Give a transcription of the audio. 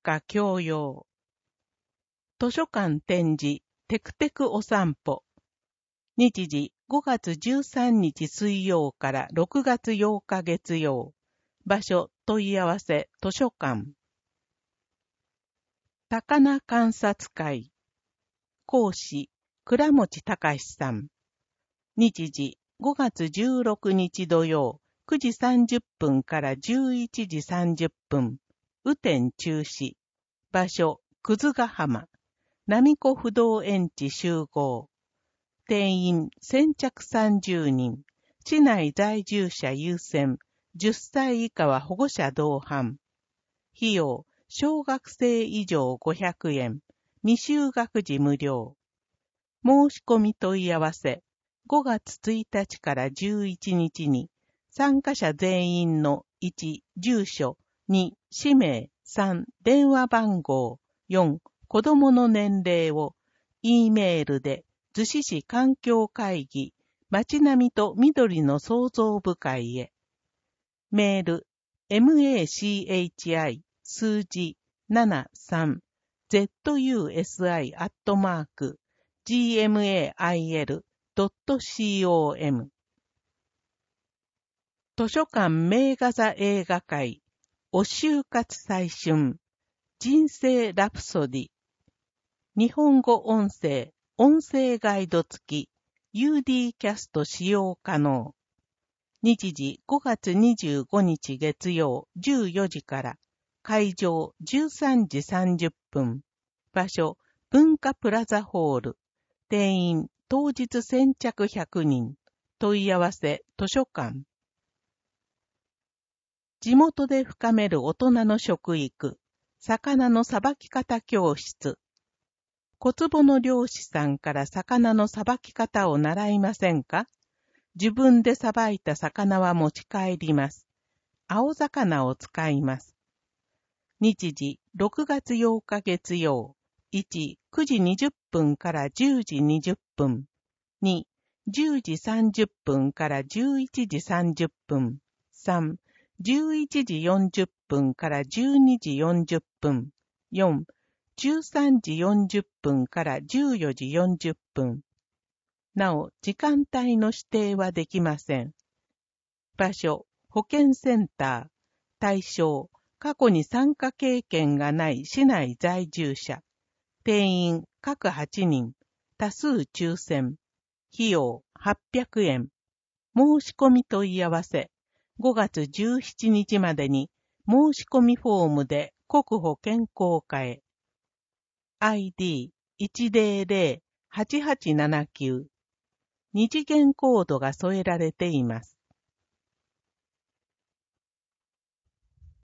家共用。図書館展示、テクテクお散歩。日時5月13日水曜から6月8日月曜。場所問い合わせ図書館。高菜観察会。講師、倉持隆さん。日時5月16日土曜、9時30分から11時30分。雨天中止。場所、葛ヶ浜。並子不動園地集合。定員先着30人。市内在住者優先。10歳以下は保護者同伴。費用、小学生以上500円。未就学時無料。申し込み問い合わせ。5月1日から11日に、参加者全員の1、住所、2、氏名、3、電話番号、4、子供の年齢を、E メールで、逗子市環境会議、街並みと緑の創造部会へ。メール、machi 数字73 zusi@gmail.com 図書館名画座映画会、お就活最春、人生ラプソディ、日本語音声、音声ガイド付き、UD キャスト使用可能。日時5月25日月曜14時から、会場13時30分。場所、文化プラザホール。定員、当日先着100人。問い合わせ、図書館。地元で深める大人の食育。魚のさばき方教室。小坪の漁師さんから魚のさばき方を習いませんか？自分でさばいた魚は持ち帰ります。青魚を使います。日時6月8日月曜。1、9時20分から10時20分。2、10時30分から11時30分。3、11時40分から12時40分。4、13時40分から14時40分。なお、時間帯の指定はできません。場所、保健センター。対象、過去に参加経験がない市内在住者。定員、各8人。多数抽選。費用、800円。申し込み問い合わせ。5月17日までに、申し込みフォームで国保健康課へ。ID100-8879。二次元コードが添えられています。